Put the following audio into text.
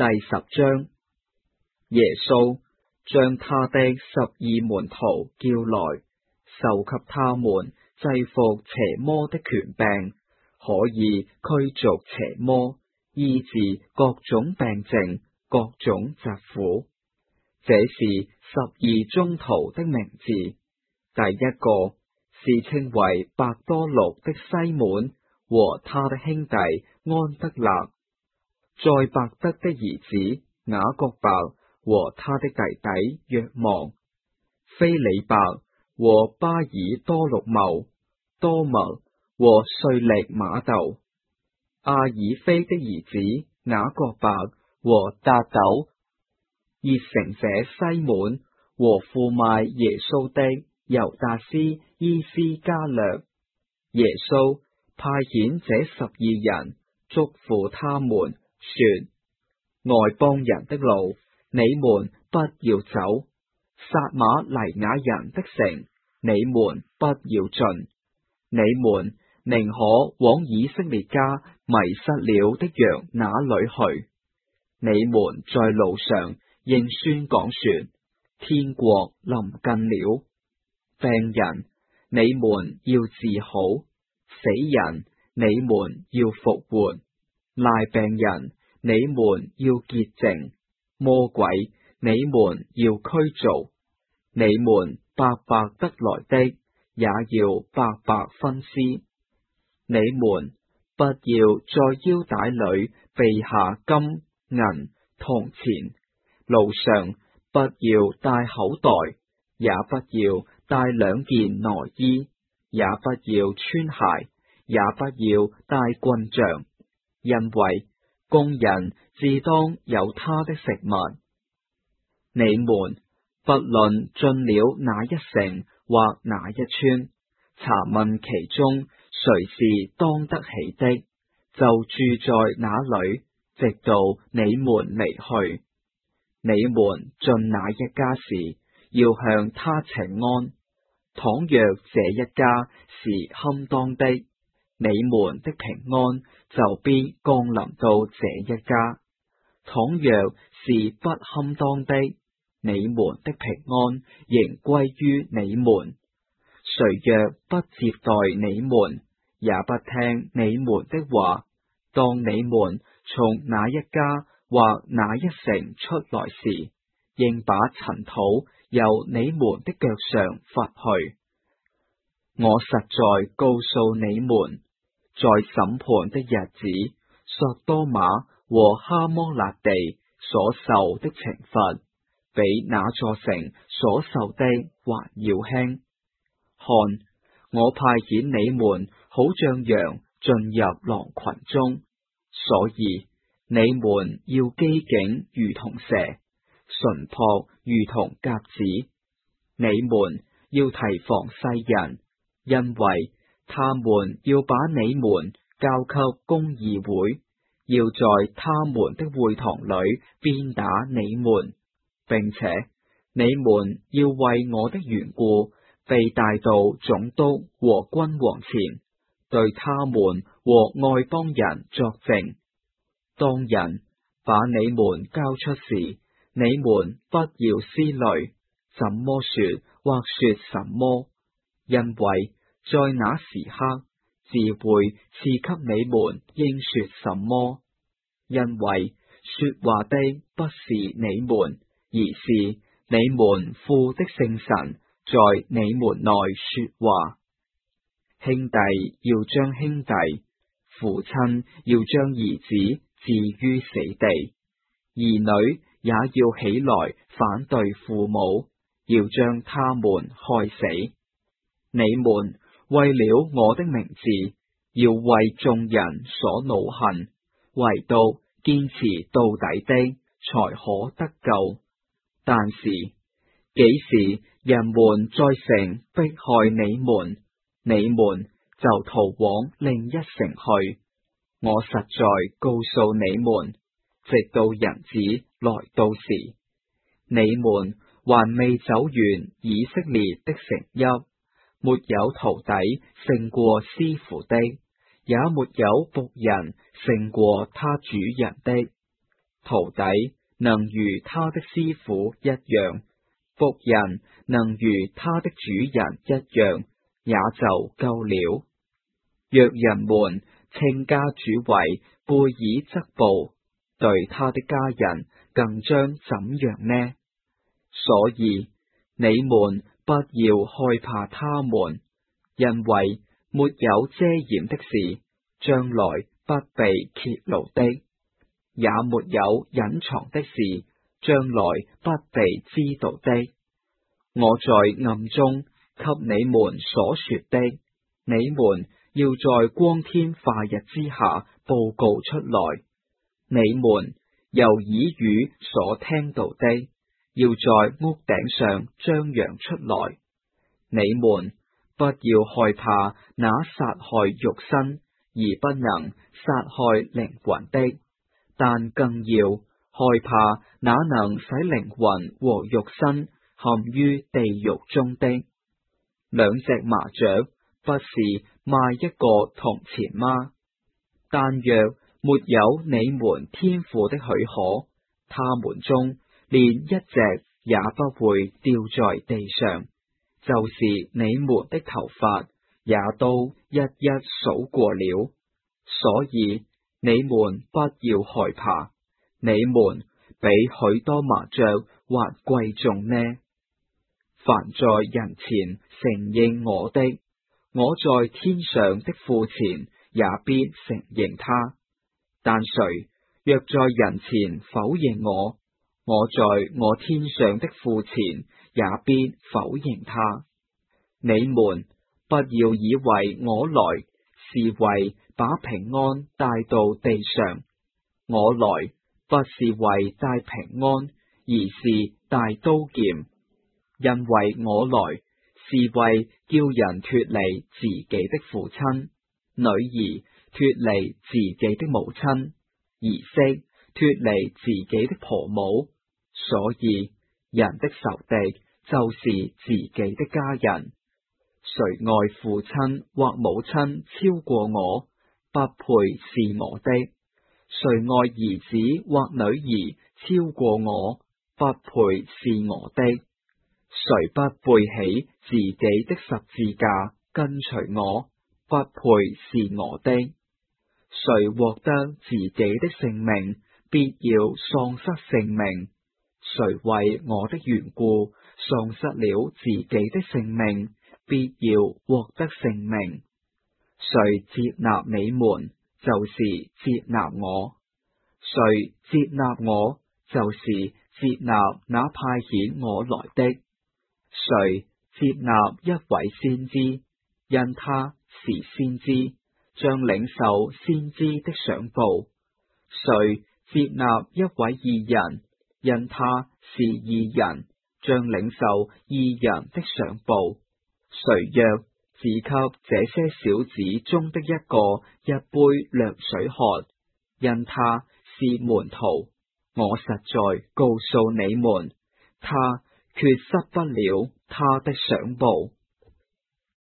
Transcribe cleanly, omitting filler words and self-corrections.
第10章。耶穌將他的12門徒叫來，授給他們制服邪魔的權柄，可以驅逐邪魔，醫治各種病症、各種疾苦。這是12宗徒的名字。第一個是稱為伯多祿的西滿和他的兄弟安德肋，載伯德的兒子雅各伯和他的弟弟若望，斐理伯和巴爾多祿茂，多默和稅吏瑪竇，阿爾斐的兒子雅各伯和達陡，熱誠者西滿和負賣耶穌的猶達斯伊斯加略。耶穌派遣這12人，囑咐他們說：外邦人的路，你們不要走；撒瑪黎雅人的城，你們不要進。你們寧可往以色列家迷失了的羊那裏去。你們在路上應宣講說：天國臨近了。病人，你們要治好；死人，你們要復活；癩病人，你們要潔淨；魔鬼，你們要驅逐。你們白白得來的，也要白白分施。你們不要在腰帶裏備下金銀銅錢，路上不要帶口袋，也不要帶2件內衣，也不要穿鞋，也不要帶棍杖，因為工人自當有他的食物。你們不論進了哪一城或哪一村，查問其中誰是當得起的，就住在那裏，直到你們離去。你們進哪一家時，要向他請安。倘若這一家是堪當的，你們的平安就必降臨到這一家；倘若是不堪當的，你們的平安仍歸於你們。誰若不接待你們，也不聽你們的話，當你們從哪一家或哪一城出來時，應把塵土由你們的腳上拂去。我實在告訴你們，在審判的日子，索多瑪和哈摩辣地所受的懲罰，比那座城所受的還要輕。看，我派遣你們好像羊進入狼群中，所以你們要機警如同蛇，純樸如同鴿子。你們要提防世人，因為他們要把你們交給公議會，要在他們的會堂裏鞭打你們，並且你們要為我的緣故被帶到總督和君王前，對他們和外邦人作證。當人把你們交出時，你們不要思慮怎麼說或說什麼，因為在那時刻自會賜給你們應說什麼。因為說話的不是你們，而是你們父的聖神在你們內說話。兄弟要將兄弟，父親要將兒子置於死地，兒女也要起來反對父母，要將他們害死。你們為了我的名字，要為眾人所惱恨，唯獨堅持到底的才可得救。但是幾時人們在城迫害你們，你們就逃往另一城去。我實在告訴你們，直到人子來到時，你們還未走完以色列的城邑，沒有徒弟勝過師傅的，也沒有僕人勝過他主人的。 徒弟能如他的師傅一樣，僕人能如他的主人一樣，也就夠了。若人們稱家主為貝爾則布，對他的家人更將怎樣呢？所以你們不要害怕他們，因為沒有遮掩的事，將來不被揭露的，也沒有隱藏的事，將來不被知道的。我在暗中給你們所說的，你們要在光天化日之下報告出來；你們由耳語所聽到的，要在屋頂上張揚出來。你們不要害怕那殺害肉身而不能殺害靈魂的，但更要害怕那能使靈魂和肉身陷於地獄中的。兩隻麻雀不是賣一個銅錢嗎？但若沒有你們天父的許可，他們中連一隻也不會掉在地上。就是你們的頭髮也都一一數過了，所以你們不要害怕，你們比許多麻雀還貴重呢。凡在人前承認我的，我在天上的父前也必承認他；但誰若在人前否認我，我在我天上的父前也必否認他。你們不要以為我來是為把平安帶到地上，我來不是為帶平安，而是帶刀劍，因為我來是為叫人脫離自己的父親，女兒脫離自己的母親，兒媳脫離自己的婆母。所以人的仇敵就是自己的家人。誰愛父親或母親超過我，不配是我的；誰愛兒子或女兒超過我，不配是我的；誰不背起自己的十字架跟隨我，不配是我的；誰獲得自己的性命，必要喪失性命；誰為我的緣故喪失了自己的性命，必要獲得性命。誰接納你們，就是接納我；誰接納我，就是接納那派遣我來的。誰接納一位先知，因他是先知，將領受先知的賞報；誰接納一位義人，因他是義人，將領受義人的賞報。誰若只給這些小子中的一個一杯涼水喝，因他是門徒，我實在告訴你們，他決失不了他的賞報。